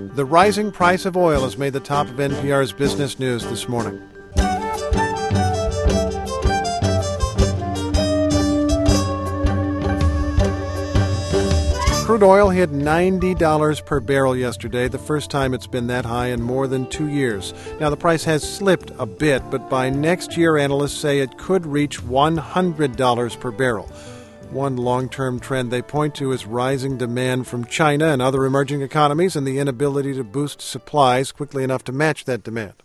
The rising price of oil has made the top of NPR's business news this morning. Crude oil hit $90 per barrel yesterday, the first time it's been that high in more than 2 years. Now, the price has slipped a bit, but by next year, analysts say it could reach $100 per barrel. One long-term trend they point to is rising demand from China and other emerging economies and the inability to boost supplies quickly enough to match that demand.